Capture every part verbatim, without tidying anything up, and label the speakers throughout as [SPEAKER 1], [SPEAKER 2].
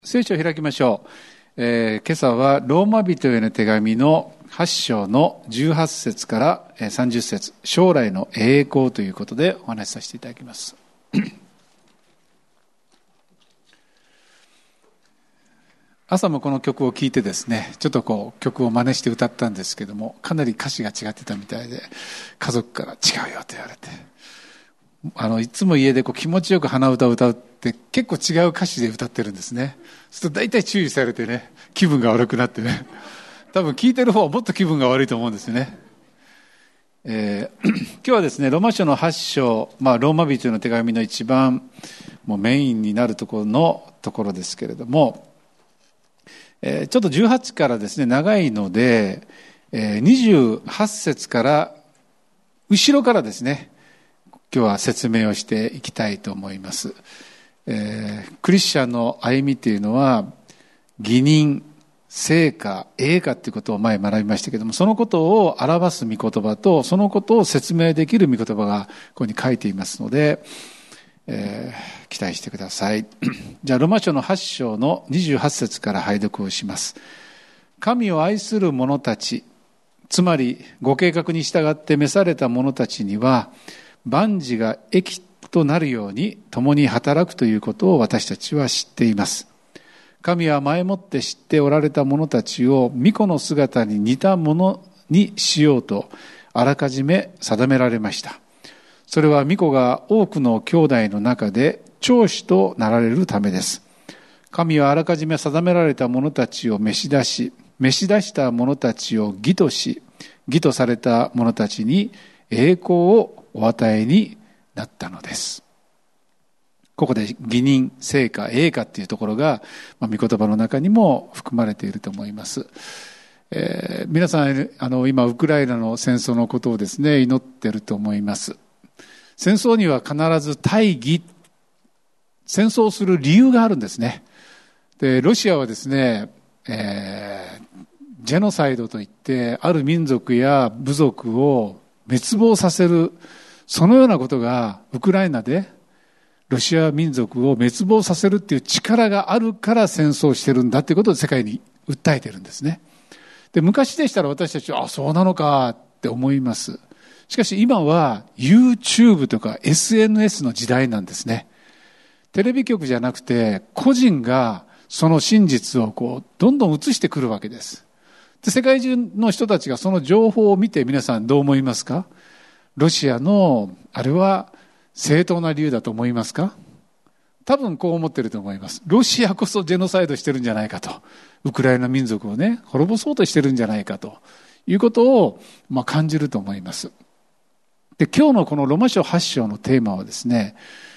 [SPEAKER 1] 聖書を開きましょう、えー、今朝はローマ人への手紙のはち章のじゅうはち節からさんじゅっ節、将来の栄光ということでお話しさせていただきます朝もこの曲を聴いてですね、ちょっとこう曲を真似して歌ったんですけども、かなり歌詞が違ってたみたいで、家族から違うよと言われて、あのいつも家でこう気持ちよく鼻歌を歌うって結構違う歌詞で歌ってるんですね。そうすると大体注意されてね、気分が悪くなってね、多分聞いてる方はもっと気分が悪いと思うんですよね。えー、今日はですね、ローマ書のはち章、まあ、ローマ人の手紙の一番もうメインになるところのところですけれども、えー、ちょっとじゅうはちからですね長いので、えー、にじゅうはち節から後ろからですね、今日は説明をしていきたいと思います。えー、クリスチャンの歩みというのは義人、成果、栄華ということを前学びましたけれども、そのことを表す御言葉とそのことを説明できる御言葉がここに書いていますので、えー、期待してください。じゃあローマ書のはち章のにじゅうはち節から拝読をします。神を愛する者たち、つまりご計画に従って召された者たちには万事が益となるように共に働くということを私たちは知っています。神は前もって知っておられた者たちを御子の姿に似たものにしようとあらかじめ定められました。それは御子が多くの兄弟の中で長子となられるためです。神はあらかじめ定められた者たちを召し出し、召し出した者たちを義とし、義とされた者たちに栄光をお与えになったのです。ここで義人、成果、栄華っていうところが、まあ、御言葉の中にも含まれていると思います。えー、皆さんあの今ウクライナの戦争のことをですね祈っていると思います。戦争には必ず大義、戦争する理由があるんですね。でロシアはですね、えー、ジェノサイドといってある民族や部族を滅亡させる、そのようなことがウクライナでロシア民族を滅亡させるっていう力があるから戦争してるんだっていうことを世界に訴えてるんですね。で昔でしたら私たちはあそうなのかって思います。しかし今は YouTube とか エスエヌエス の時代なんですね。テレビ局じゃなくて個人がその真実をこうどんどん映してくるわけです。で世界中の人たちがその情報を見て皆さんどう思いますか？ロシアのあれは正当な理由だと思いますか？多分こう思ってると思います。ロシアこそジェノサイドしてるんじゃないかと、ウクライナ民族をね滅ぼそうとしてるんじゃないかということを、まあ、感じると思います。で今日のこのローマ書はち章のテーマはですね、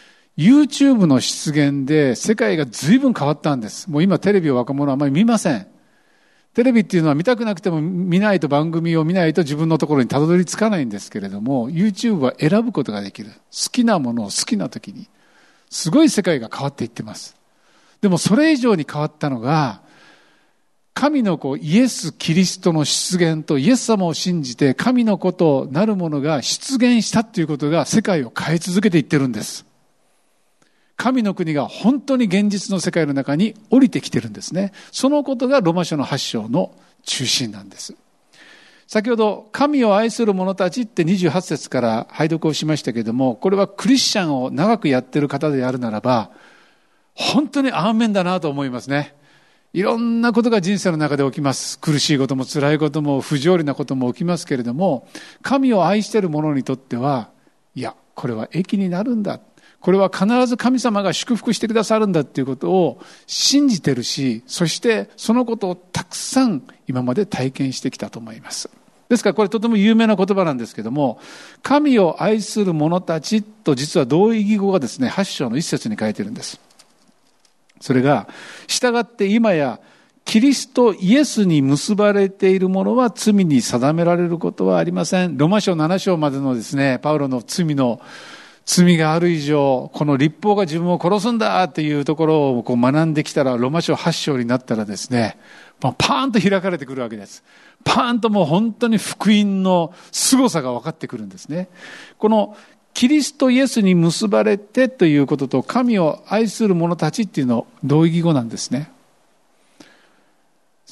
[SPEAKER 1] YouTube の出現で世界が随分変わったんです。もう今テレビを若者はあまり見ません。テレビっていうのは見たくなくても見ないと、番組を見ないと自分のところにたどり着かないんですけれども、 YouTube は選ぶことができる。好きなものを好きな時に。すごい世界が変わっていってます。でもそれ以上に変わったのが、神の子イエス・キリストの出現と、イエス様を信じて神の子となるものが出現したということが世界を変え続けていってるんです。神の国が本当に現実の世界の中に降りてきてるんですね。そのことがローマ書のはち章の中心なんです。先ほど神を愛する者たちってにじゅうはち節から拝読をしましたけれども、これはクリスチャンを長くやってる方であるならば本当にアーメンだなと思いますね。いろんなことが人生の中で起きます。苦しいことも辛いことも不条理なことも起きますけれども、神を愛している者にとっては、いやこれは益になるんだ、これは必ず神様が祝福してくださるんだっていうことを信じてるし、そしてそのことをたくさん今まで体験してきたと思います。ですからこれとても有名な言葉なんですけども、神を愛する者たちと実は同意義語がですねはち章の一節に書いてるんです。それが、従って今やキリストイエスに結ばれている者は罪に定められることはありません。ローマ書なな章までのですねパウロの罪の罪がある以上、この律法が自分を殺すんだっていうところをこう学んできたら、ローマ書はち章になったらですね、パーンと開かれてくるわけです。パーンともう本当に福音の凄さが分かってくるんですね。このキリストイエスに結ばれてということと、神を愛する者たちっていうの同義語なんですね。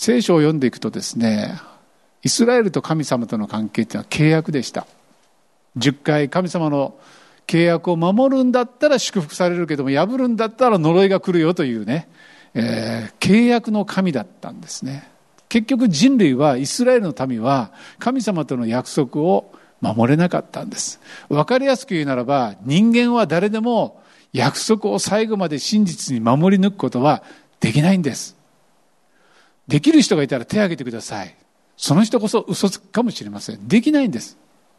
[SPEAKER 1] 聖書を読んでいくとですね、イスラエルと神様との関係っていうのは契約でした。じゅっかい神様の契約を守るんだったら祝福されるけども、破るんだったら呪いが来るよというね、えー、契約の神だったんですね。結局人類は、イスラエルの民は神様との約束を守れなかったんです。わかりやすく言うならば、人間は誰でも約束を最後まで真実に守り抜くことはできないんです。できる人がいたら手を挙げてください。その人こそ嘘つくかもしれません。できないんです。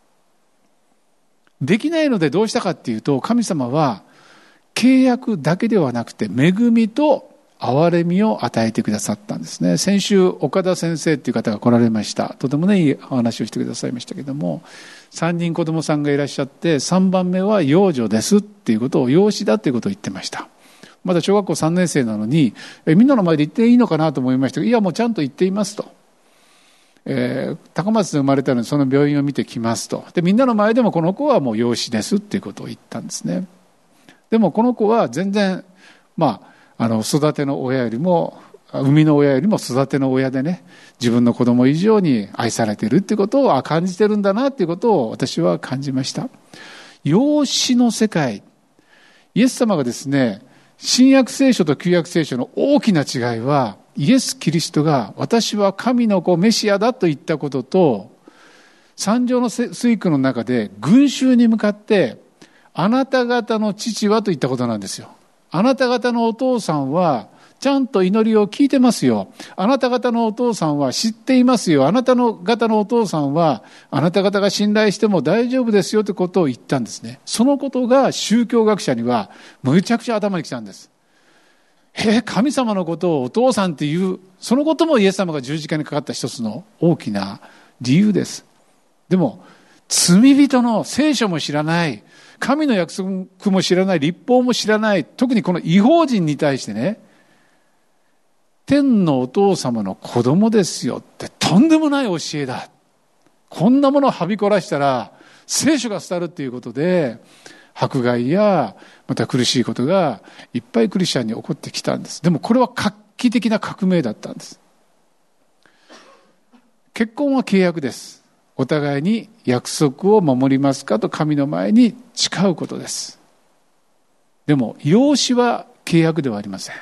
[SPEAKER 1] できないのでどうしたかっていうと、神様は契約だけではなくて恵みと憐れみを与えてくださったんですね。先週岡田先生っていう方が来られました。とてもねいいお話をしてくださいましたけども、さんにん子供さんがいらっしゃって、さんばんめは養女ですっていうことを、養子だっていうことを言ってました。まだ小学校さんねん生なのに、えみんなの前で言っていいのかなと思いましたが、いやもうちゃんと言っていますと。えー、高松で生まれたのでその病院を見てきますと。でみんなの前でもこの子はもう養子ですっていうことを言ったんですね。でもこの子は全然まああの育ての親よりも、生みの親よりも育ての親でね、自分の子供以上に愛されているっていうことを感じてるんだなっていうことを私は感じました。養子の世界、イエス様がですね、新約聖書と旧約聖書の大きな違いは、イエス・キリストが私は神の子メシアだと言ったことと、三条の水句の中で群衆に向かってあなた方の父はと言ったことなんですよ。あなた方のお父さんはちゃんと祈りを聞いてますよ。あなた方のお父さんは知っていますよ。あなた方のお父さんはあなた方が信頼しても大丈夫ですよということを言ったんですね。そのことが宗教学者にはむちゃくちゃ頭にきたんです。えー、神様のことをお父さんっていう、そのこともイエス様が十字架にかかった一つの大きな理由です。でも罪人の、聖書も知らない、神の約束も知らない、律法も知らない、特にこの異邦人に対してね、天のお父様の子供ですよってとんでもない教えだ。こんなものをはびこらしたら聖書が廃るっていうことで、迫害やまた苦しいことがいっぱいクリスチャンに起こってきたんです。でもこれは画期的な革命だったんです。結婚は契約です。お互いに約束を守りますかと神の前に誓うことです。でも養子は契約ではありません。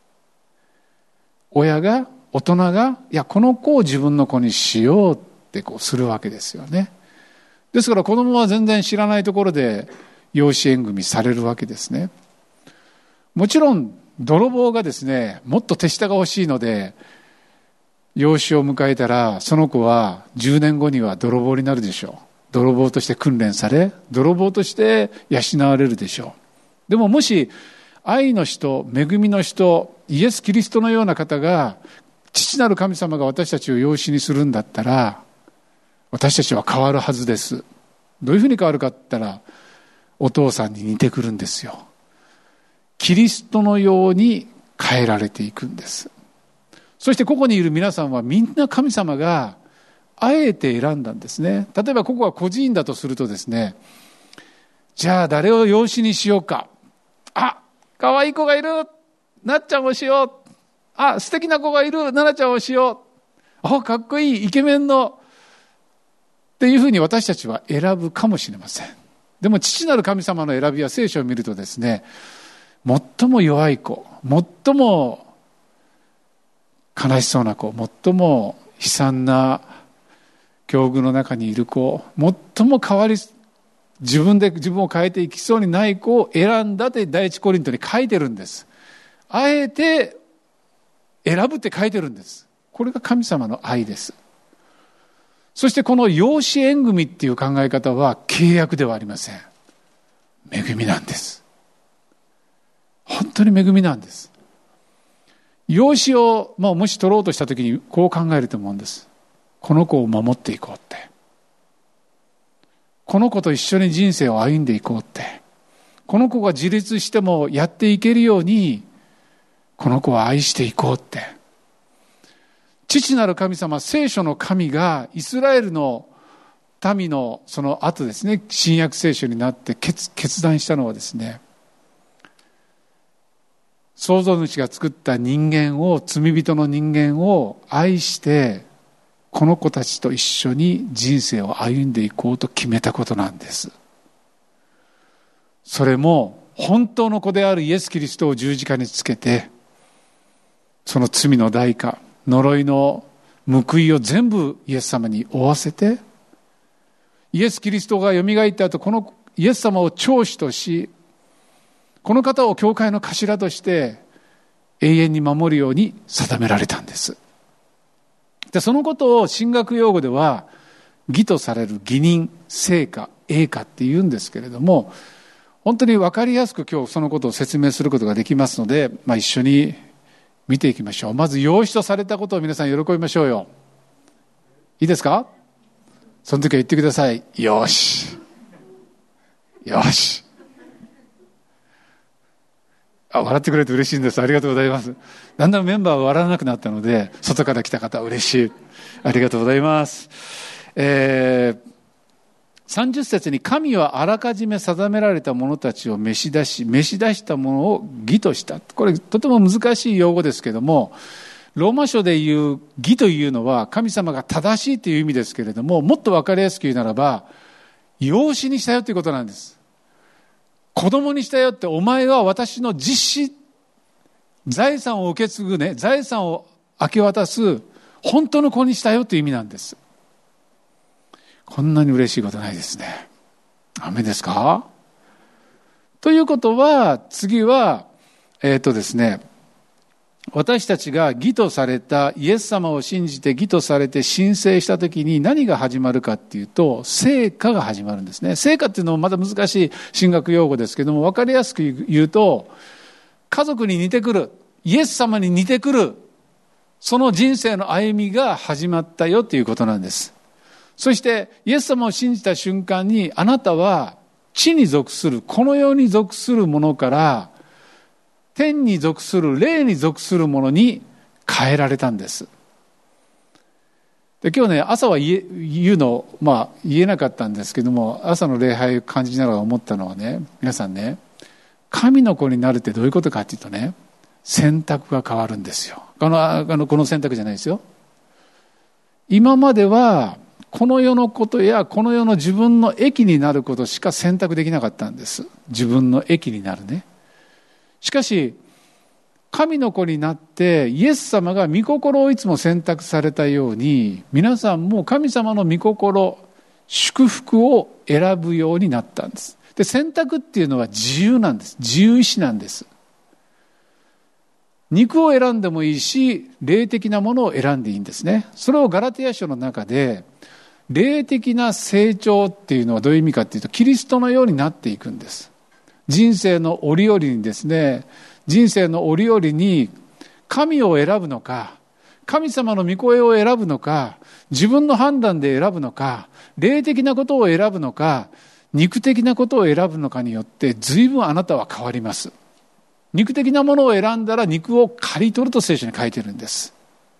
[SPEAKER 1] 親が、大人が、いやこの子を自分の子にしようってこうするわけですよね。ですから子供は全然知らないところで養子縁組されるわけですね。もちろん泥棒がですね、もっと手下が欲しいので養子を迎えたら、その子はじゅうねんごには泥棒になるでしょう。泥棒として訓練され、泥棒として養われるでしょう。でももし愛の人、恵みの人、イエス・キリストのような方が、父なる神様が私たちを養子にするんだったら、私たちは変わるはずです。どういうふうに変わるかって言ったら、お父さんに似てくるんですよ。キリストのように変えられていくんです。そしてここにいる皆さんはみんな神様があえて選んだんですね。例えばここは孤児院だとするとですね、じゃあ誰を養子にしようか。あ、可愛い子がいる。なっちゃんをしよう。あ、素敵な子がいる。ななちゃんをしよう。あ、かっこいいイケメンの。っていうふうに私たちは選ぶかもしれません。でも父なる神様の選びは聖書を見るとですね、最も弱い子、最も悲しそうな子、最も悲惨な境遇の中にいる子、最も変わり、自分で自分を変えていきそうにない子を選んだって第一コリントに書いてるんです。あえて選ぶって書いてるんです。これが神様の愛です。そしてこの養子縁組っていう考え方は契約ではありません。恵みなんです。本当に恵みなんです。養子を、まあ、もし取ろうとしたときにこう考えると思うんです。この子を守っていこうって。この子と一緒に人生を歩んでいこうって。この子が自立してもやっていけるように、この子を愛していこうって。父なる神様、聖書の神がイスラエルの民のその後ですね、新約聖書になって 決, 決断したのはですね、 創造主が作った人間を、罪人の人間を愛して、この子たちと一緒に人生を歩んでいこうと決めたことなんです。それも本当の子であるイエス・キリストを十字架につけて、その罪の代価、呪いの報いを全部イエス様に負わせて、イエス・キリストがよみがえった後、このイエス様を長子とし、この方を教会の頭として永遠に守るように定められたんです。で、そのことを神学用語では義とされる義人、聖化、栄化って言うんですけれども、本当に分かりやすく今日そのことを説明することができますので、まあ、一緒に見ていきましょう。まず養子とされたことを皆さん喜びましょうよ。いいですか？その時は言ってください。よし。よし。あ、笑ってくれて嬉しいんです。ありがとうございます。だんだんメンバーが笑わなくなったので、外から来た方嬉しい。ありがとうございます。えー、さんじゅっ節に、神はあらかじめ定められた者たちを召し出し、召し出した者を義とした。これとても難しい用語ですけども、ローマ書で言う義というのは神様が正しいという意味ですけれども、もっと分かりやすく言うならば、養子にしたよということなんです。子供にしたよって、お前は私の実子、財産を受け継ぐね、財産を明け渡す本当の子にしたよという意味なんです。こんなに嬉しいことないですね。アメですか？ということは、次は、えっとですね、私たちが義とされた、イエス様を信じて義とされて申請したときに何が始まるかっていうと、聖化が始まるんですね。聖化っていうのもまた難しい神学用語ですけども、分かりやすく言うと、家族に似てくる、イエス様に似てくる、その人生の歩みが始まったよということなんです。そしてイエス様を信じた瞬間に、あなたは地に属する、この世に属するものから天に属する、霊に属するものに変えられたんです。で、今日ね、朝は言え、言うの、まあ言えなかったんですけども、朝の礼拝を感じながら思ったのはね、皆さんね、神の子になるってどういうことかっていうとね、選択が変わるんですよ。この、あの、この選択じゃないですよ。今まではこの世のことやこの世の自分の益になることしか選択できなかったんです。自分の益になるね。しかし神の子になってイエス様が御心をいつも選択されたように、皆さんも神様の御心、祝福を選ぶようになったんです。で、選択っていうのは自由なんです。自由意志なんです。肉を選んでもいいし、霊的なものを選んでいいんですね。それをガラテヤ書の中で、霊的な成長っていうのはどういう意味かっていうと、キリストのようになっていくんです。人生の折々にですね、人生の折々に神を選ぶのか、神様の御声を選ぶのか、自分の判断で選ぶのか、霊的なことを選ぶのか、肉的なことを選ぶのかによって随分あなたは変わります。肉的なものを選んだら肉を刈り取ると聖書に書いてるんです。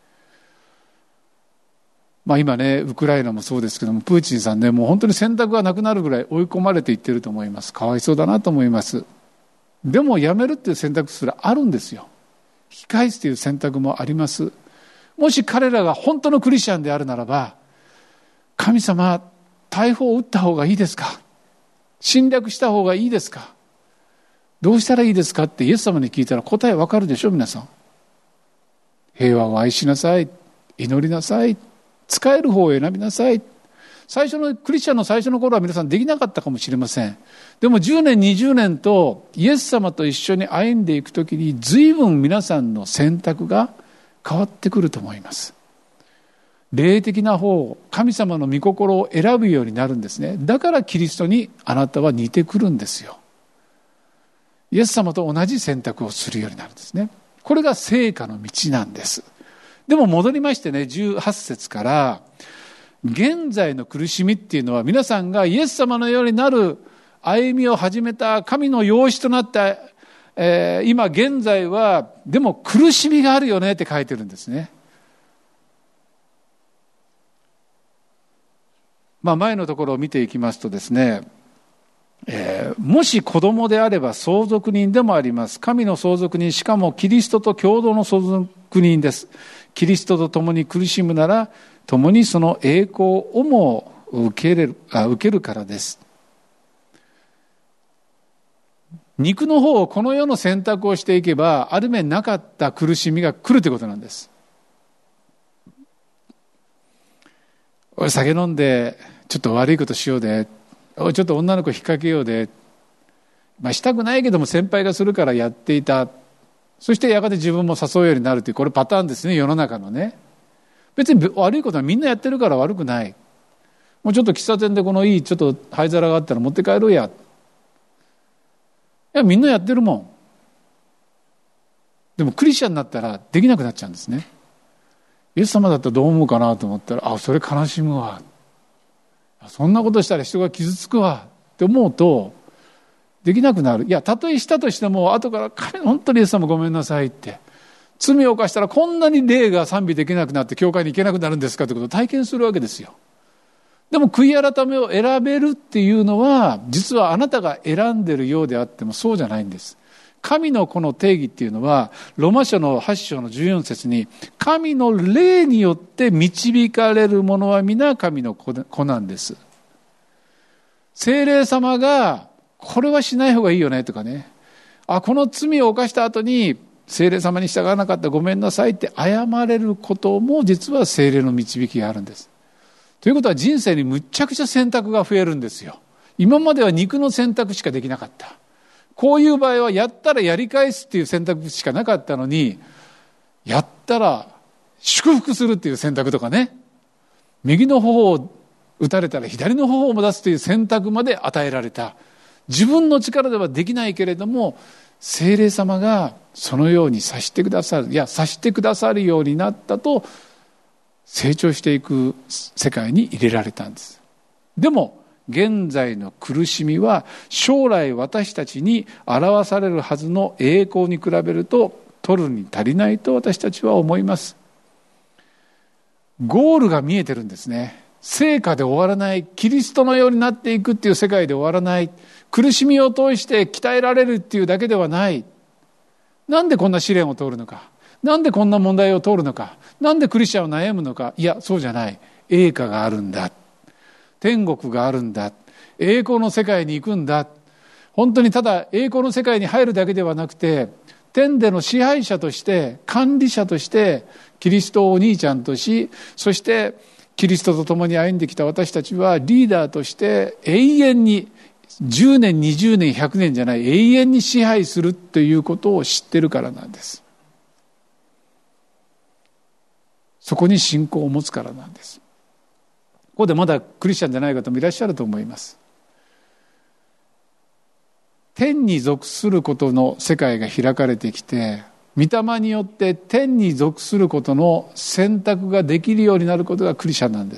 [SPEAKER 1] まあ今ね、ウクライナもそうですけども、プーチンさんね、もう本当に選択がなくなるぐらい追い込まれていってると思います。かわいそうだなと思います。でもやめるっていう選択すらあるんですよ。引き返すという選択もあります。もし彼らが本当のクリスチャンであるならば、神様、大砲を撃った方がいいですか？侵略した方がいいですか？どうしたらいいですかってイエス様に聞いたら答えわかるでしょ、皆さん。平和を愛しなさい。祈りなさい。使える方を選びなさい。最初のクリスチャンの最初の頃は皆さんできなかったかもしれません。でもじゅうねんにじゅうねんとイエス様と一緒に歩んでいくときに、随分皆さんの選択が変わってくると思います。霊的な方、神様の御心を選ぶようになるんですね。だからキリストにあなたは似てくるんですよ。イエス様と同じ選択をするようになるんですね。これが聖化の道なんです。でも戻りましてね、じゅうはち節から現在の苦しみっていうのは、皆さんがイエス様のようになる歩みを始めた神の養子となった、えー、今現在はでも苦しみがあるよねって書いてるんですね。まあ前のところを見ていきますとですね、 えー、もし子供であれば相続人でもあります。神の相続人、しかもキリストと共同の相続人です。キリストと共に苦しむなら、共にその栄光をも受け入れる、あ、受けるからです。肉の方をこの世の選択をしていけば、ある面なかった苦しみが来るということなんです。俺酒飲んでちょっと悪いことしようで、おいちょっと女の子引っ掛けようで、まあ、したくないけども先輩がするからやっていた。そしてやがて自分も誘うようになるという、これパターンですね、世の中のね。別に悪いことはみんなやってるから悪くない。もうちょっと喫茶店でこのいいちょっと灰皿があったら持って帰ろうや。いやみんなやってるもん。でもクリスチャンになったらできなくなっちゃうんですね。イエス様だったらどう思うかなと思ったら、あ、それ悲しむわ。そんなことしたら人が傷つくわって思うとできなくなる。いや、たとえしたとしても後から神本当にイエス様ごめんなさいって、罪を犯したらこんなに霊が賛美できなくなって教会に行けなくなるんですかということを体験するわけですよ。でも悔い改めを選べるっていうのは実はあなたが選んでるようであってもそうじゃないんです。神のこの定義っていうのはロマ書のはち章のじゅうよん節に、神の霊によって導かれる者は皆神の子なんです。聖霊様がこれはしない方がいいよねとかね、あ、この罪を犯した後に聖霊様に従わなかったごめんなさいって謝れることも実は聖霊の導きがあるんです。ということは人生にむっちゃくちゃ選択が増えるんですよ。今までは肉の選択しかできなかった。こういう場合はやったらやり返すっていう選択しかなかったのに、やったら祝福するっていう選択とかね、右の頬を打たれたら左の頬をも出すという選択まで与えられた。自分の力ではできないけれども聖霊様がそのようにさしてくださる、いやさしてくださるようになったと成長していく世界に入れられたんです。でも現在の苦しみは将来私たちに表されるはずの栄光に比べると取るに足りないと私たちは思います。ゴールが見えてるんですね。成果で終わらない、キリストのようになっていくっていう世界で終わらない、苦しみを通して鍛えられるっていうだけではない。なんでこんな試練を通るのか、なんでこんな問題を通るのか、なんでクリスチャンを悩むのか。いやそうじゃない。栄華があるんだ、天国があるんだ、栄光の世界に行くんだ。本当にただ栄光の世界に入るだけではなくて、天での支配者として管理者としてキリストをお兄ちゃんとし、そしてキリストと共に歩んできた私たちはリーダーとして永遠にじゅうねんにじゅうねんひゃくねんじゃない、永遠に支配するということを知ってるからなんです。そこに信仰を持つからなんです。ここでまだクリスチャンじゃない方もいらっしゃると思います。天に属することの世界が開かれてきて、御霊によって天に属することの選択ができるようになることがクリスチャンなんです。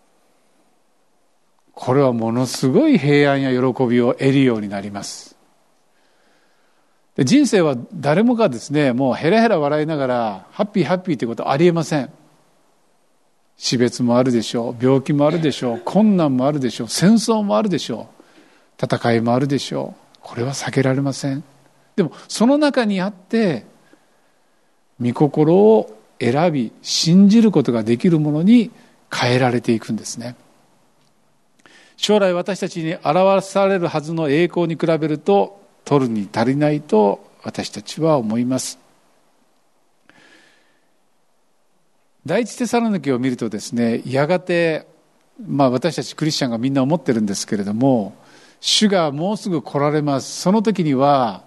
[SPEAKER 1] これはものすごい平安や喜びを得るようになります。で人生は誰もがですね、もうヘラヘラ笑いながらハッピーハッピーということはありえません。死別もあるでしょう、病気もあるでしょう、困難もあるでしょう、戦争もあるでしょう、戦いもあるでしょう。これは避けられません。でもその中にあって御心を選び信じることができるものに変えられていくんですね。将来私たちに表されるはずの栄光に比べると取るに足りないと私たちは思います。第一テサロニケを見るとですね、やがて、まあ、私たちクリスチャンがみんな思ってるんですけれども、主がもうすぐ来られます。その時には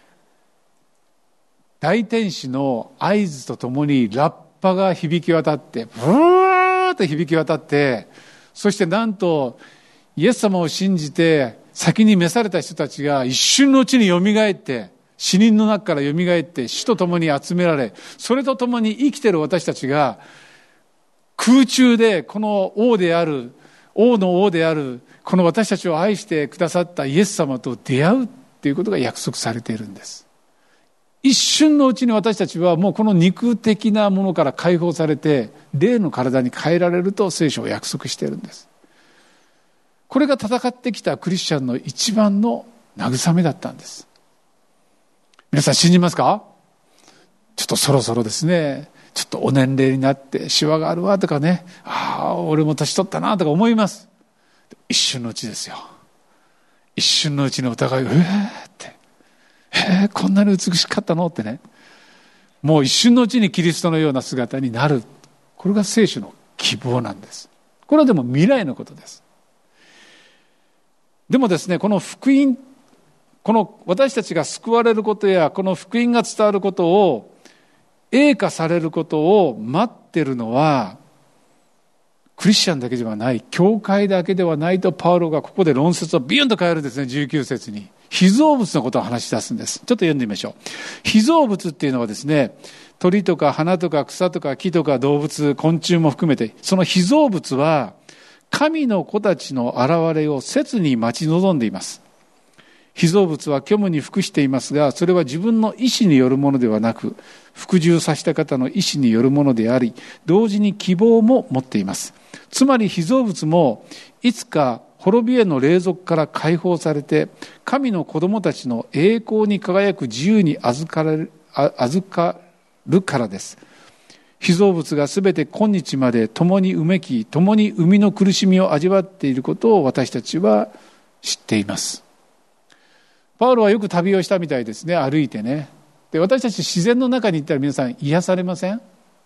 [SPEAKER 1] 大天使の合図とともにラッパが響き渡って、ブワーッと響き渡って、そしてなんとイエス様を信じて先に召された人たちが一瞬のうちによみがえって、死人の中からよみがえって主と共に集められ、それと共に生きている私たちが空中でこの王である王の王であるこの私たちを愛してくださったイエス様と出会うということが約束されているんです。一瞬のうちに私たちはもうこの肉的なものから解放されて霊の体に変えられると聖書は約束しているんです。 これが戦ってきたクリスチャンの一番の慰めだったんです。皆さん信じますか？ちょっとそろそろですね、ちょっとお年齢になってシワがあるわとかね、ああ俺も年取ったなとか思います。一瞬のうちですよ。一瞬のうちにお互い、えーって、えー、こんなに美しかったのってね、もう一瞬のうちにキリストのような姿になる。これが聖書の希望なんです。これはでも未来のことです。でもですね、この福音、この私たちが救われることやこの福音が伝わることを栄華されることを待っているのはクリスチャンだけではない、教会だけではないとパウロがここで論説をビュンと変えるんですね。じゅうきゅう節に被造物のことを話し出すんです。ちょっと読んでみましょう。被造物っていうのはですね、鳥とか花とか草とか木とか動物、昆虫も含めて、その被造物は神の子たちの現れを切に待ち望んでいます。被造物は虚無に服していますが、それは自分の意志によるものではなく、服従させた方の意志によるものであり、同時に希望も持っています。つまり被造物もいつか滅びへの霊俗から解放されて、神の子供たちの栄光に輝く自由に預かる、預かるからです。被造物がすべて今日まで共にうめき、共に生みの苦しみを味わっていることを私たちは知っています。パウロはよく旅をしたみたいですね。歩いてね。で、私たち自然の中に行ったら皆さん癒されません？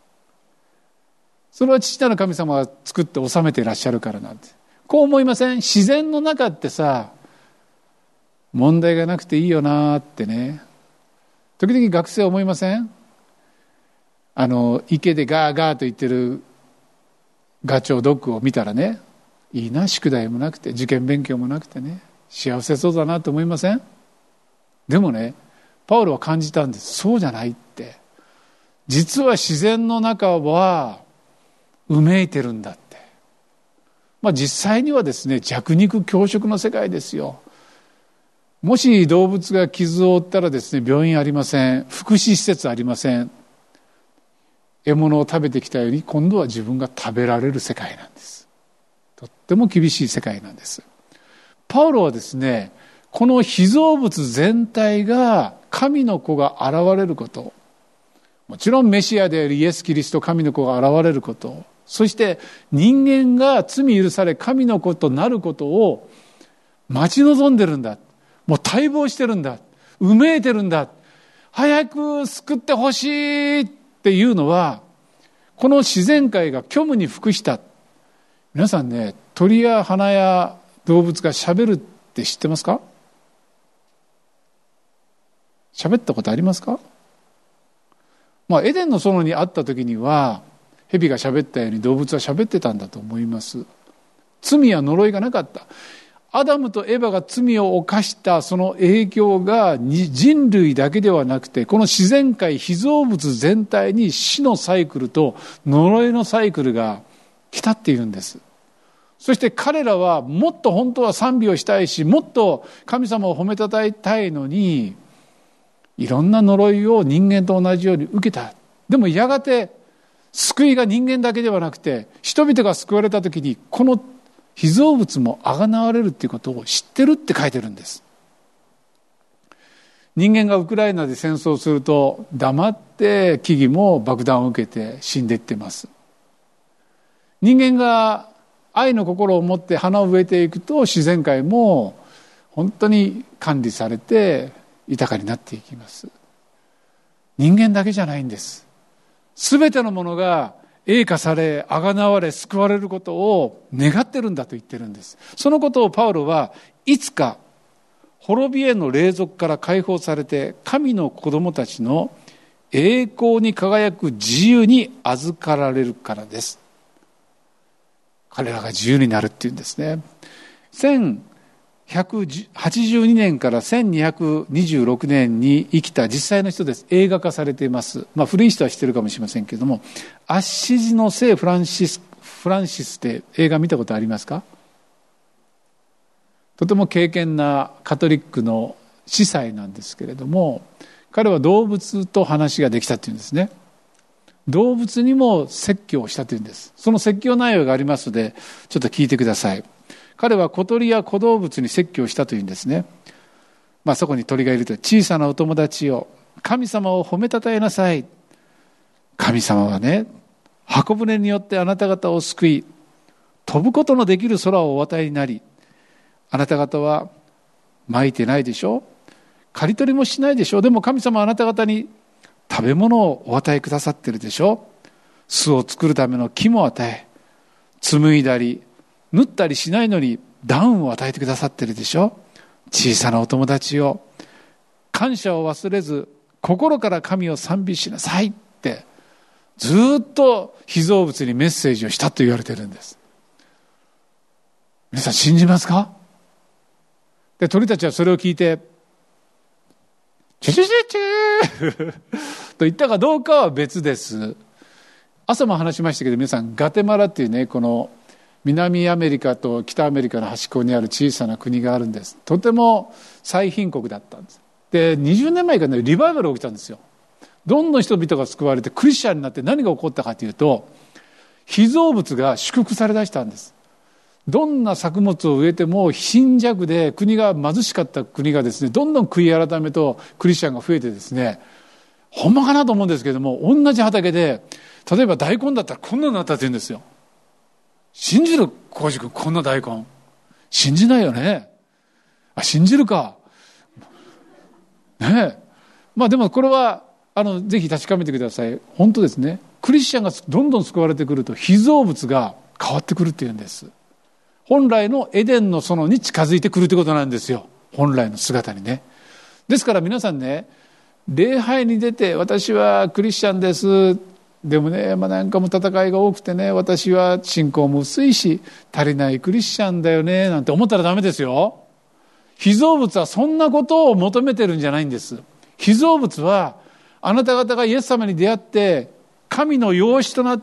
[SPEAKER 1] それは父なる神様が作って治めていらっしゃるからなんて。こう思いません？自然の中ってさ、問題がなくていいよなってね。時々学生は思いません？あの池でガーガーと言ってるガチョウドッグを見たらね、いいな、宿題もなくて受験勉強もなくてね、幸せそうだなと思いません？でもね、パウロは感じたんです。そうじゃないって。実は自然の中はうめいてるんだって。まあ実際にはですね、弱肉強食の世界ですよ。もし動物が傷を負ったらですね、病院ありません。福祉施設ありません。獲物を食べてきたように、今度は自分が食べられる世界なんです。とっても厳しい世界なんです。パウロはですね、この被造物全体が神の子が現れること、もちろんメシアであるイエス・キリスト神の子が現れること、そして人間が罪許され神の子となることを待ち望んでるんだ。もう待望してるんだ。うめいてるんだ。早く救ってほしいっていうのは、この自然界が虚無に服した。皆さんね、鳥や花や動物が喋るって知ってますか？喋ったことありますか？まあエデンの園にあった時には蛇が喋ったように動物は喋ってたんだと思います。罪や呪いがなかった。アダムとエバが罪を犯したその影響が人類だけではなくて、この自然界被造物全体に死のサイクルと呪いのサイクルが来たっていうんです。そして彼らはもっと本当は賛美をしたいし、もっと神様を褒めたたえたいのに、いろんな呪いを人間と同じように受けた。でもやがて救いが人間だけではなくて、人々が救われた時にこの被造物もあがなわれるっていうことを知ってるって書いてるんです。人間がウクライナで戦争すると黙って木々も爆弾を受けて死んでいってます。人間が愛の心を持って花を植えていくと自然界も本当に管理されて豊かになっていきます。人間だけじゃないんです。すべてのものが栄華され、あがなわれ、救われることを願ってるんだと言ってるんです。そのことをパウロはいつか滅びへの霊俗から解放されて、神の子供たちの栄光に輝く自由に預かられるからです。彼らが自由になるっていうんですね。せんひゃくはちじゅうにねんからせんにひゃくにじゅうろくねんに生きた実際の人です。映画化されています。まあ古い人は知ってるかもしれませんけれども、アッシジの聖フランシスフランシスって映画見たことありますか？とても敬虔なカトリックの司祭なんですけれども、彼は動物と話ができたっていうんですね。動物にも説教をしたというんです。その説教内容がありますのでちょっと聞いてください。 彼は小鳥や小動物に説教したというんですね。まあ、そこに鳥がいると、小さなお友達よ、神様を褒めたたえなさい。神様はね、箱舟によってあなた方を救い、飛ぶことのできる空をお与えになり、あなた方はまいてないでしょ、刈り取りもしないでしょ。でも神様はあなた方に食べ物をお与えくださってるでしょ。巣を作るための木も与え、紡いだり縫ったりしないのにダウンを与えてくださってるでしょ。小さなお友達を、感謝を忘れず心から神を賛美しなさいってずっと被造物にメッセージをしたと言われているんです。皆さん信じますか？で、鳥たちはそれを聞いてチュチュチュチュと言ったかどうかは別です。朝も話しましたけど、皆さんガテマラっていうね、この南アメリカと北アメリカの端っこにある小さな国があるんです。とても最貧国だったんです。で、にじゅうねんまえからね、リバイバルが起きたんですよ。どんどん人々が救われてクリスチャンになって、何が起こったかというと、被造物が祝福されだしたんです。どんな作物を植えても貧弱で国が貧しかった国がですね、どんどん悔い改めとクリスチャンが増えてですね、ほんまかなと思うんですけども、同じ畑で例えば大根だったらこんなになったって言うんですよ。信じる？浩司君、こんな大根信じないよね。あ、信じるかねえ。まあでもこれはあのぜひ確かめてください。本当ですね。クリスチャンがどんどん救われてくると被造物が変わってくるっていうんです。本来のエデンの園に近づいてくるということなんですよ。本来の姿にね。ですから皆さんね、礼拝に出て私はクリスチャンです、でもね、まあ、なんかも戦いが多くてね、私は信仰も薄いし足りないクリスチャンだよねなんて思ったらダメですよ。被造物はそんなことを求めてるんじゃないんです。被造物はあなた方がイエス様に出会って神の養子となって、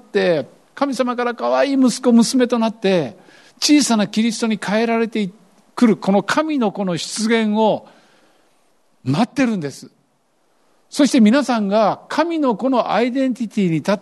[SPEAKER 1] 神様から可愛い息子娘となって小さなキリストに変えられてくる、この神の子の出現を待ってるんです。そして皆さんが神の子のアイデンティティに立って、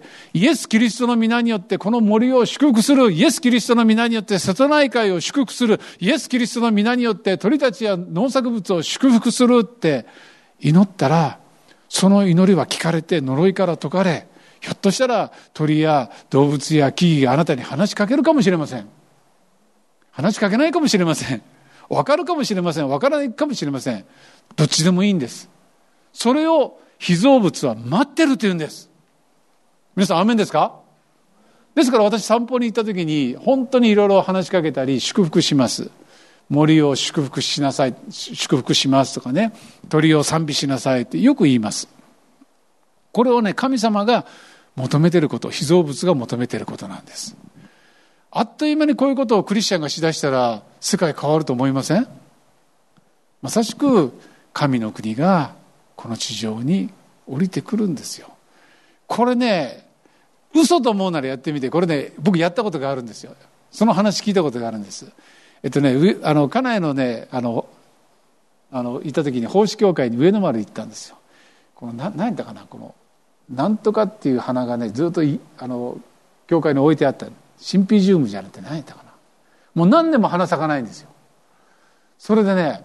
[SPEAKER 1] イエス・キリストの皆によってこの森を祝福する、イエス・キリストの皆によって瀬戸内海を祝福する、イエス・キリストの皆によって鳥たちや農作物を祝福するって祈ったら、その祈りは聞かれて呪いから解かれ、ひょっとしたら鳥や動物や木々があなたに話しかけるかもしれません。話しかけないかもしれません。わかるかもしれません。わからないかもしれません。どっちでもいいんです。それを被造物は待ってるというんです。皆さんアーメンですか？ですから私散歩に行った時に本当にいろいろ話しかけたり祝福します。森を祝福しなさい、祝福しますとかね、鳥を賛美しなさいってよく言います。これをね、神様が求めていること、被造物が求めていることなんです。あっという間にこういうことをクリスチャンがしだしたら世界変わると思いません？まさしく神の国がこの地上に降りてくるんですよ。これね、嘘と思うならやってみて。これね、僕やったことがあるんですよ。その話聞いたことがあるんです。えっとね、あの家内のね、あのあの行った時に奉仕協会に上野丸行ったんですよ。このな何だかな、このなんとかっていう花がねずっといあの教会に置いてあった。シンピジウムじゃなくて何やったかな、もう何年も花咲かないんですよ。それでね、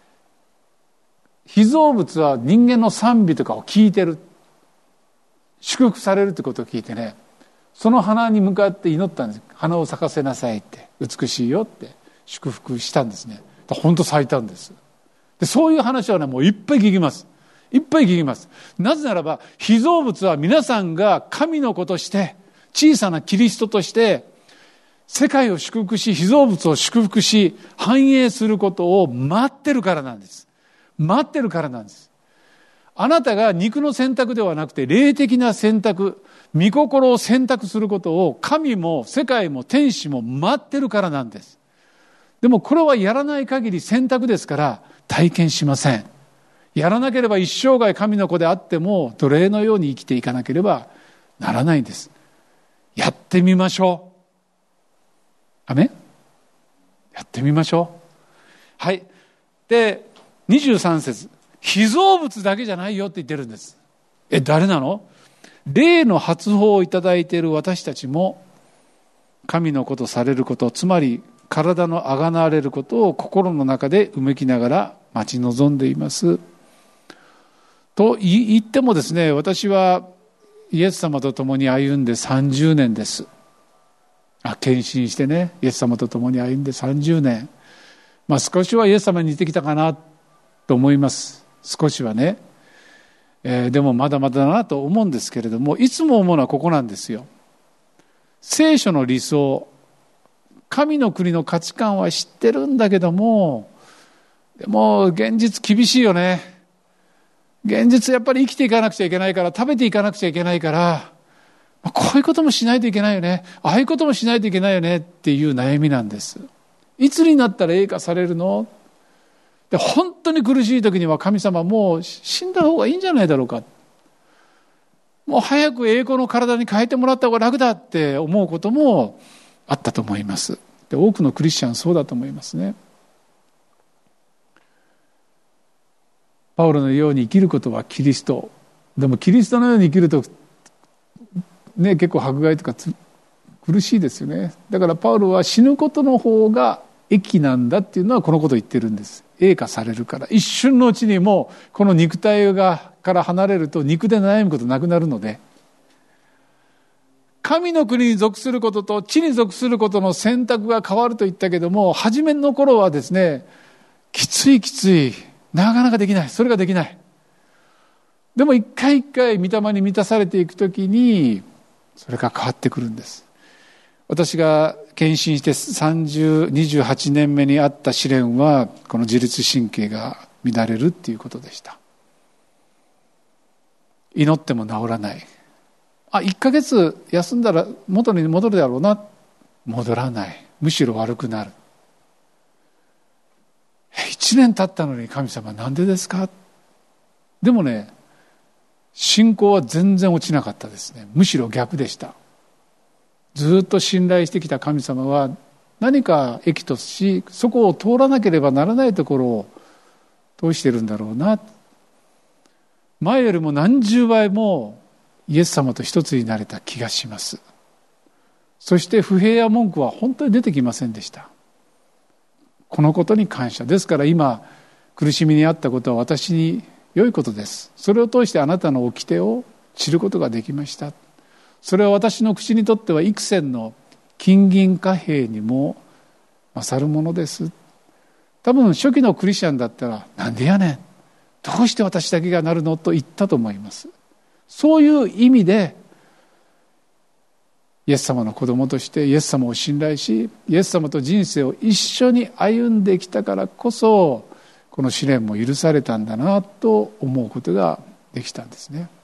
[SPEAKER 1] 被造物は人間の賛美とかを聞いてる、祝福されるってことを聞いてね、その花に向かって祈ったんです。花を咲かせなさいって、美しいよって祝福したんですね。本当咲いたんです。でそういう話はね、もういっぱい聞きますいっぱい聞きます。なぜならば被造物は皆さんが神の子として、小さなキリストとして世界を祝福し、被造物を祝福し繁栄することを待ってるからなんです。待ってるからなんです。あなたが肉の選択ではなくて霊的な選択、御心を選択することを神も世界も天使も待ってるからなんです。でもこれはやらない限り選択ですから体験しません。やらなければ一生涯神の子であっても奴隷のように生きていかなければならないんです。やってみましょう。アメン？やってみましょう。はい。でにじゅうさん節、被造物だけじゃないよって言ってるんです。え、誰なの？霊の発報をいただいている私たちも神のことされること、つまり体のあがなわれることを心の中でうめきながら待ち望んでいます。と言ってもですね、私はイエス様と共に歩んでさんじゅうねんです。あ、献身してね、イエス様と共に歩んでさんじゅうねん。まあ少しはイエス様に似てきたかなと思います。少しはね。えー、でもまだまだだなと思うんですけれども、いつも思うのはここなんですよ。聖書の理想、神の国の価値観は知ってるんだけども、でも現実厳しいよね。現実やっぱり生きていかなくちゃいけないから、食べていかなくちゃいけないから、こういうこともしないといけないよね、ああいうこともしないといけないよねっていう悩みなんです。いつになったら栄華されるの？で、本当に苦しい時には神様、もう死んだ方がいいんじゃないだろうか、もう早く栄光の体に変えてもらった方が楽だって思うこともあったと思います。で、多くのクリスチャンそうだと思いますね。パウロのように生きることはキリスト。でもキリストのように生きるとね、結構迫害とかつ苦しいですよね。だからパウロは死ぬことの方が益なんだっていうのはこのことを言ってるんです。栄華されるから、一瞬のうちにもうこの肉体がから離れると肉で悩むことなくなるので、神の国に属することと地に属することの選択が変わると言ったけども、初めの頃はですね、きついきつい、なかなかできない、それができない。でも一回一回御霊に満たされていくときにそれが変わってくるんです。私が献身してさんじゅう、にじゅうはちねんめにあった試練は、この自律神経が乱れるっていうことでした。祈っても治らない。あ、いっかげつ休んだら元に戻るだろうな。戻らない。むしろ悪くなる。いちねん経ったのに神様なんでですか？でもね、信仰は全然落ちなかったですね。むしろ逆でした。ずっと信頼してきた神様は何か益とし、そこを通らなければならないところを通してるんだろうな。前よりも何十倍もイエス様と一つになれた気がします。そして不平や文句は本当に出てきませんでした。このことに感謝ですから、今苦しみにあったことは私に良いことです。それを通してあなたの掟を知ることができました。それは私の口にとっては幾千の金銀貨幣にも勝るものです。多分初期のクリスチャンだったら、なんでやねん、どうして私だけがなるのと言ったと思います。そういう意味でイエス様の子供としてイエス様を信頼し、イエス様と人生を一緒に歩んできたからこそ、この試練も許されたんだなと思うことができたんですね。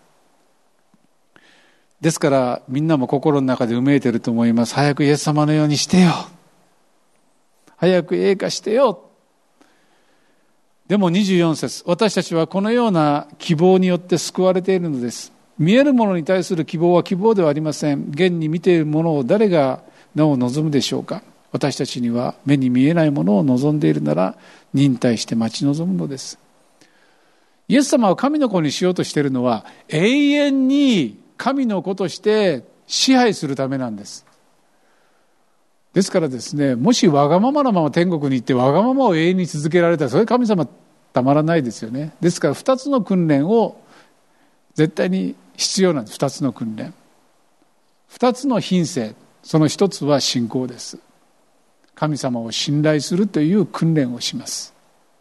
[SPEAKER 1] ですからみんなも心の中でうめいてると思います。早くイエス様のようにしてよ、早く栄華してよ。でもにじゅうよん節、私たちはこのような希望によって救われているのです。見えるものに対する希望は希望ではありません。現に見ているものを誰がなお望むでしょうか。私たちには目に見えないものを望んでいるなら、忍耐して待ち望むのです。イエス様は神の子にしようとしているのは、永遠に神の子として支配するためなんです。ですからですね、もしわがままなまま天国に行ってわがままを永遠に続けられたら、それ神様たまらないですよね。ですから二つの訓練を絶対に必要なんです。二つの訓練、二つの品性。その一つは信仰です。神様を信頼するという訓練をします。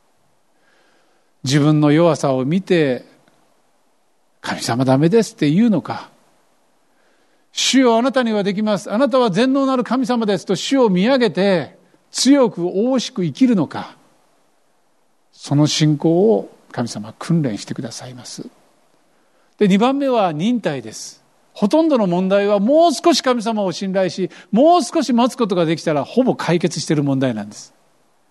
[SPEAKER 1] 自分の弱さを見て神様ダメですって言うのか、主よあなたにはできます、あなたは全能なる神様ですと主を見上げて強く大しく生きるのか、その信仰を神様は訓練してくださいます。で、にばんめは忍耐です。ほとんどの問題はもう少し神様を信頼し、もう少し待つことができたらほぼ解決している問題なんです。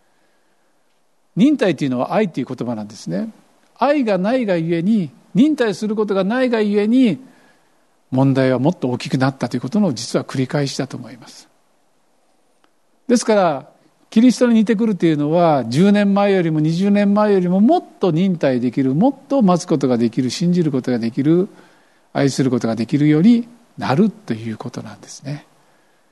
[SPEAKER 1] 忍耐というのは愛という言葉なんですね。愛がないがゆえに、忍耐することがないがゆえに、問題はもっと大きくなったということの実は繰り返しだと思います。ですからキリストに似てくるというのは、じゅうねんまえよりもにじゅうねんまえよりももっと忍耐できる、もっと待つことができる、信じることができる、愛することができるようになるということなんですね。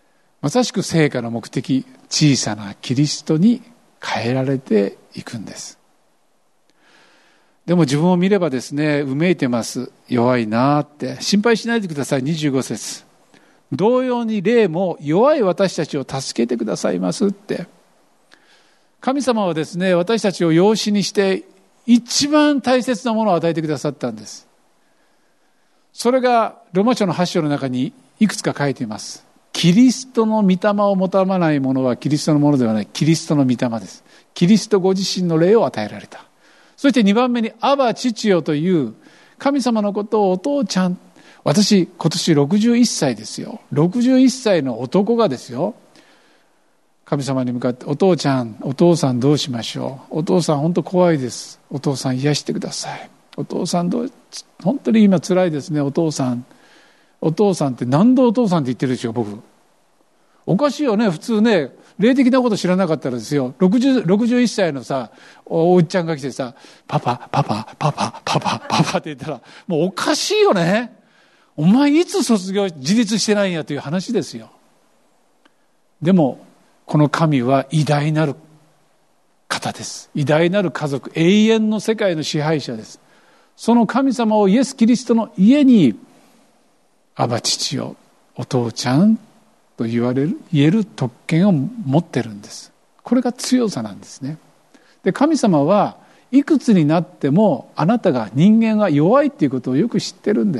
[SPEAKER 1] まさしく成果の目的、小さなキリストに変えられていくんです。でも自分を見ればですね、うめいてます。弱いなって。心配しないでください。にじゅうご節。同様に霊も弱い私たちを助けてくださいますって。神様はですね、私たちを養子にして一番大切なものを与えてくださったんです。それがローマ書のはち章の中にいくつか書いています。キリストの御霊を持たないものはキリストのものではない。キリストの御霊です。キリストご自身の霊を与えられた。そしてにばんめにアバ父よという神様のことをお父ちゃん。私今年ろくじゅういっさいですよ。ろくじゅういっさいの男がですよ、神様に向かってお父ちゃん、お父さんどうしましょう。お父さん本当怖いです。お父さん癒してください。お父さんどう、本当に今辛いですね。お父さん。お父さんって何度お父さんって言ってるでしょ、僕。おかしいよね、普通ね。霊的なこと知らなかったらですよ、ろくじゅう、ろくじゅういっさいのさ、おっちゃんが来てさ、パパ、パパ、パパ、パパ、パパって言ったら、もうおかしいよね。お前いつ卒業、自立してないんやという話ですよ。でも、この神は偉大なる方です。偉大なる家族、永遠の世界の支配者です。その神様をイエス・キリストの家に、アバ父よ、お父ちゃんと言われる、言える特権を持ってるんです。これが強さなんですね。で、神様はいくつになってもあなたが人間が弱いっていうことをよく知ってるんです。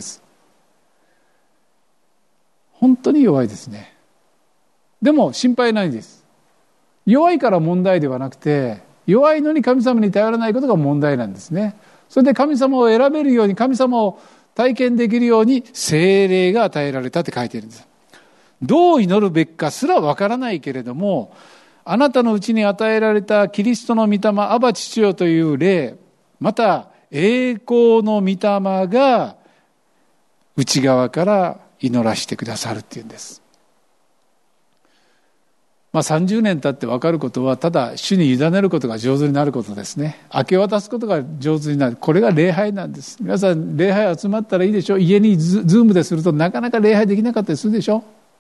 [SPEAKER 1] 本当に弱いですね。でも心配ないです。弱いから問題ではなくて、弱いのに神様に頼らないことが問題なんですね。それで神様を選べるように、神様を体験できるように聖霊が与えられたって書いてるんです。どう祈るべきかすらわからないけれども、あなたのうちに与えられたキリストの御霊、アバ父よという霊、また栄光の御霊が内側から祈らしてくださるっていうんです。まあさんじゅうねん経って分かることは、ただ主に委ねることが上手になることですね。明け渡すことが上手になる。これが礼拝なんです。皆さん礼拝集まったらいいでしょ。家にズームでするとなかなか礼拝できなかったりするでしょ。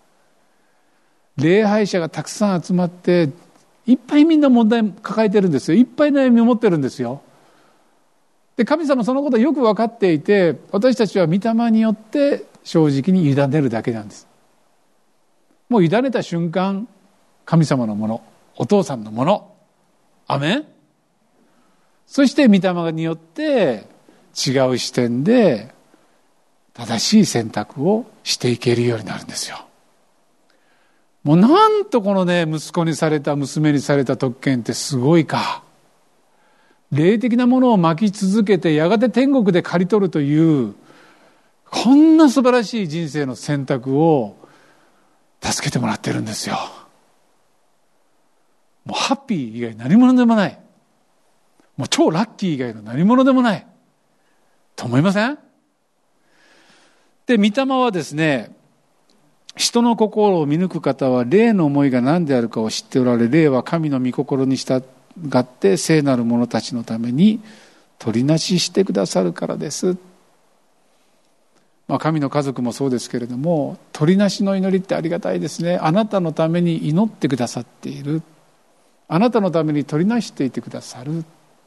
[SPEAKER 1] 礼拝者がたくさん集まっていっぱいみんな問題抱えてるんですよ。いっぱい悩みを持ってるんですよ。で、神様そのことをよく分かっていて、私たちは御霊によって正直に委ねるだけなんです。もう委ねた瞬間、神様のもの、お父さんのもの、アメン。そして御霊によって違う視点で正しい選択をしていけるようになるんですよ。もうなんとこのね、息子にされた、娘にされた特権ってすごいか。霊的なものを巻き続けて、やがて天国で刈り取るという、こんな素晴らしい人生の選択を助けてもらってるんですよ。もうハッピー以外何者でもない。もう超ラッキー以外の何者でもない。と思いません？で、御霊はですね、人の心を見抜く方は霊の思いが何であるかを知っておられ、霊は神の御心に従って聖なる者たちのために取りなししてくださるからです。まあ、神の家族もそうですけれども、取りなしの祈りってありがたいですね。あなたのために祈ってくださっている。あなたのために取りなしていてくださる。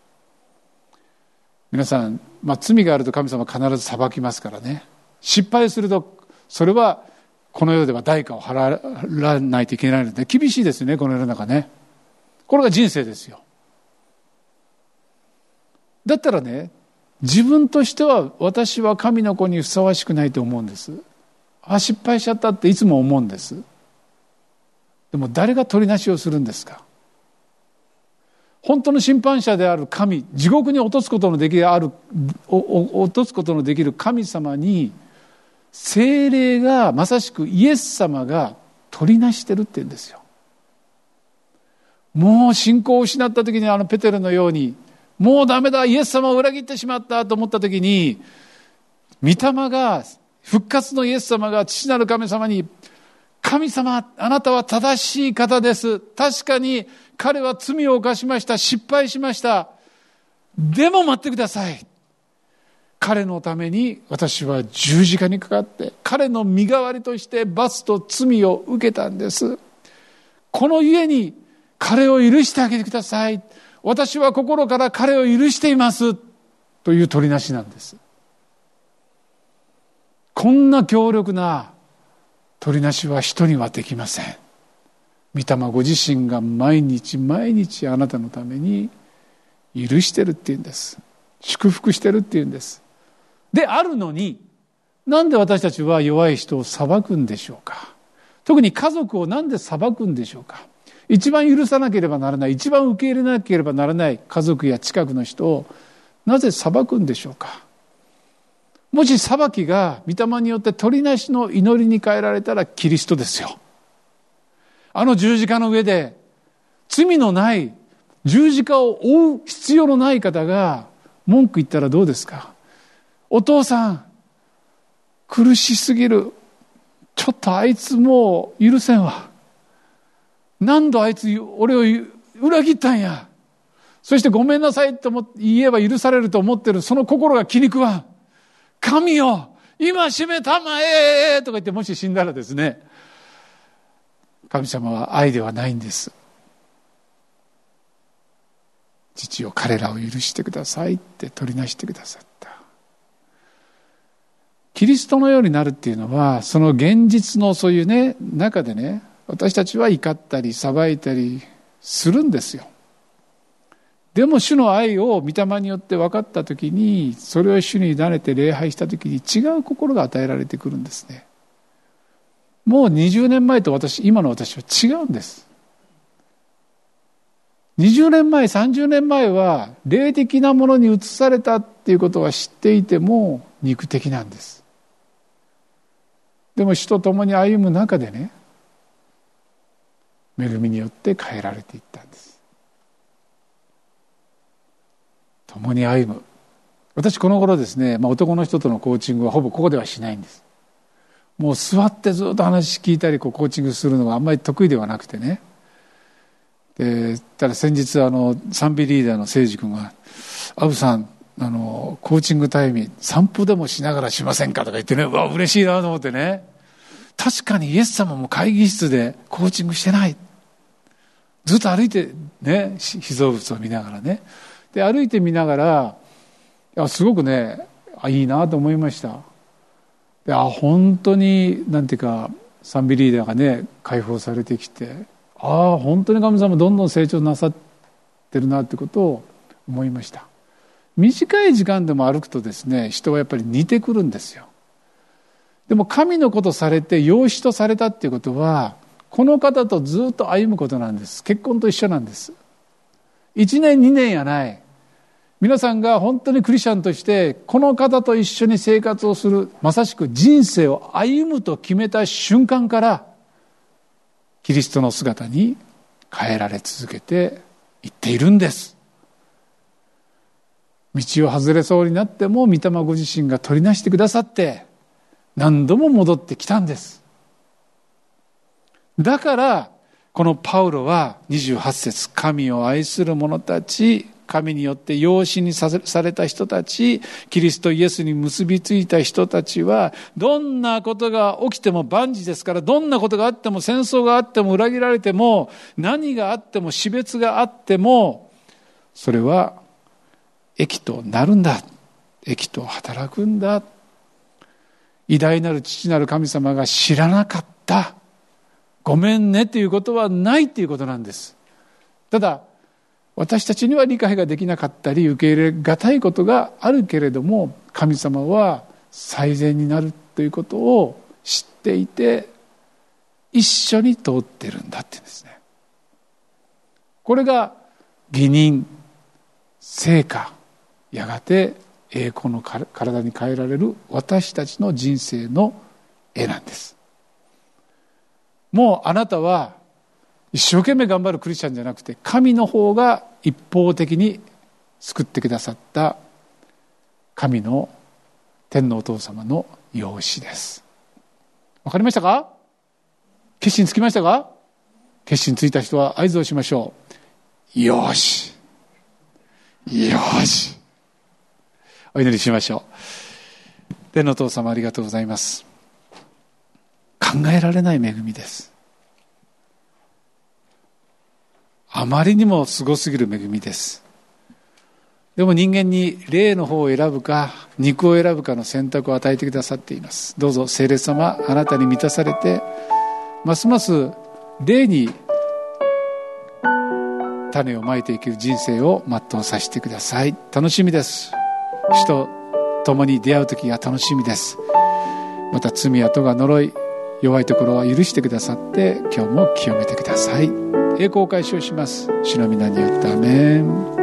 [SPEAKER 1] 皆さん、まあ、罪があると神様は必ず裁きますからね。失敗するとそれはこの世では代価を払わないといけないので厳しいですね、この世の中ね。これが人生ですよ。だったらね、自分としては私は神の子にふさわしくないと思うんです。あ、失敗しちゃったっていつも思うんです。でも誰が取りなしをするんですか？本当の審判者である神、地獄に落とすことのできるある落とすことのできる神様に、聖霊がまさしくイエス様が取りなしてるって言うんですよ。もう信仰を失った時に、あのペテロのようにもうダメだ、イエス様を裏切ってしまったと思った時に、御霊が、復活のイエス様が父なる神様に、神様、あなたは正しい方です。確かに彼は罪を犯しました。失敗しました。でも待ってください。彼のために私は十字架にかかって、彼の身代わりとして罰と罪を受けたんです。 このゆえに彼を許してあげてください。私は心から彼を許しています。という取りなしなんです。こんな強力な取りなしは人にはできません。御霊ご自身が毎日毎日あなたのために許してるっていうんです。祝福してるっていうんです。であるのに、なんで私たちは弱い人を裁くんでしょうか。特に家族をなんで裁くんでしょうか。一番許さなければならない、一番受け入れなければならない家族や近くの人をなぜ裁くんでしょうか。もし裁きが御霊によって取りなしの祈りに変えられたらキリストですよ。あの十字架の上で罪のない十字架を負う必要のない方が文句言ったらどうですか。お父さん苦しすぎる、ちょっとあいつもう許せんわ、何度あいつ俺を裏切ったんや、そしてごめんなさいと言えば許されると思ってるその心が気に食わん、神よ今しめたまえとか言ってもし死んだらですね、神様は愛ではないんです。父よ彼らを許してくださいって取りなしてくださった。キリストのようになるっていうのは、その現実のそういうね中でね、私たちは怒ったり裁いたりするんですよ。でも主の愛を御霊によって分かったときに、それを主に委ねて礼拝したときに違う心が与えられてくるんですね。もうにじゅうねんまえと私今の私は違うんです。にじゅうねんまえさんじゅうねんまえは霊的なものに移されたっていうことは知っていても肉的なんです。でも主と共に歩む中でね、恵みによって変えられていったんです。共に歩む。私この頃ですね、まあ、男の人とのコーチングはほぼここではしないんです。もう座ってずっと話聞いたりこうコーチングするのがあんまり得意ではなくてね。でただ先日あの賛美リーダーの誠司君が「アブさんあのコーチングタイム散歩でもしながらしませんか」とか言ってね、うわ嬉しいなと思ってね。確かにイエス様も会議室でコーチングしてない、ずっと歩いてね、被造物を見ながらね、で歩いてみながら、いやすごくねあいいなと思いました。であ本当になんていうか賛美リーダーがね解放されてきて、ああ本当に神様どんどん成長なさってるなってことを思いました。短い時間でも歩くとですね、人はやっぱり似てくるんですよ。でも神のことされて養子とされたっていうことは、この方とずっと歩むことなんです。結婚と一緒なんです。いちねんにねんやない。皆さんが本当にクリスチャンとしてこの方と一緒に生活をする、まさしく人生を歩むと決めた瞬間からキリストの姿に変えられ続けていっているんです。道を外れそうになっても御霊ご自身が取りなしてくださって何度も戻ってきたんです。だからこのパウロはにじゅうはち節、神を愛する者たち、神によって養子にされた人たち、キリストイエスに結びついた人たちは、どんなことが起きても万事ですから、どんなことがあっても、戦争があっても、裏切られても、何があっても、死別があっても、それは益となるんだ、益と働くんだ。偉大なる父なる神様が知らなかった、ごめんねということはないということなんです。ただ私たちには理解ができなかったり受け入れがたいことがあるけれども、神様は最善になるということを知っていて一緒に通ってるんだって言うんですね。これが義人、成果、やがて栄光の体に変えられる私たちの人生の絵なんです。もうあなたは一生懸命頑張るクリスチャンじゃなくて、神の方が一方的に救ってくださった神の天のお父様の養子です。わかりましたか？決心つきましたか？決心ついた人は合図をしましょう。よしよし、お祈りしましょう。天のお父様ありがとうございます。考えられない恵みです。 あまりにもすごすぎる恵みです。でも人間に霊の方を選ぶか肉を選ぶかの選択を与えてくださっています。どうぞ聖霊様、あなたに満たされてますます霊に種をまいていける人生を全うさせてください。楽しみです。主と共に出会う時が楽しみです。また罪や咎、呪い、弱いところは許してくださって今日も清めてください。栄光を回収します。主の皆によってアメン。